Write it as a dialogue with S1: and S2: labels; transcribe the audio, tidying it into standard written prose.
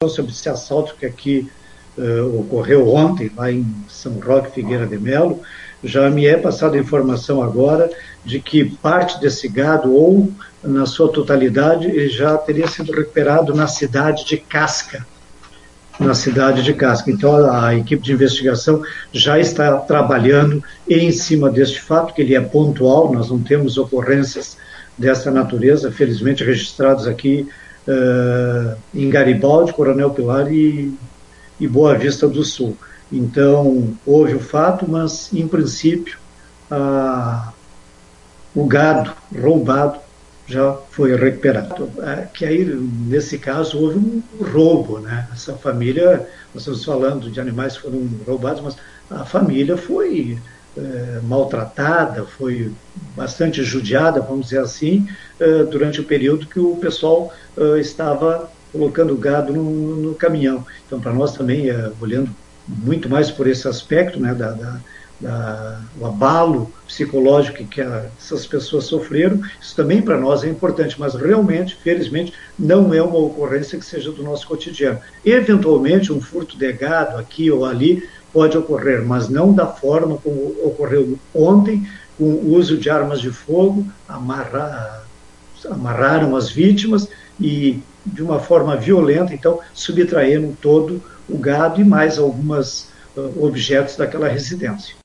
S1: sobre esse assalto que aqui ocorreu ontem, lá em São Roque, Figueira de Melo. Já me é passada a informação agora de que parte desse gado, ou na sua totalidade, ele já teria sido recuperado na cidade de Casca. Na cidade de Casca. Então, a equipe de investigação já está trabalhando em cima deste fato, que ele é pontual, nós não temos ocorrências dessa natureza, felizmente registrados aqui em Garibaldi, Coronel Pilar e Boa Vista do Sul. Então, houve o fato, mas, em princípio, o gado roubado já foi recuperado. Que aí, nesse caso, houve um roubo, né? Essa família, nós estamos falando de animais que foram roubados, mas a família foi maltratada, foi bastante judiada, vamos dizer assim, durante o período que o pessoal estava colocando o gado no caminhão. Então, para nós também, olhando muito mais por esse aspecto, né, o abalo psicológico que essas pessoas sofreram, isso também para nós é importante, mas realmente, felizmente, não é uma ocorrência que seja do nosso cotidiano. Eventualmente, um furto de gado aqui ou ali pode ocorrer, mas não da forma como ocorreu ontem, com o uso de armas de fogo, amarraram as vítimas e, de uma forma violenta, então, subtraíram todo o gado e mais alguns objetos daquela residência.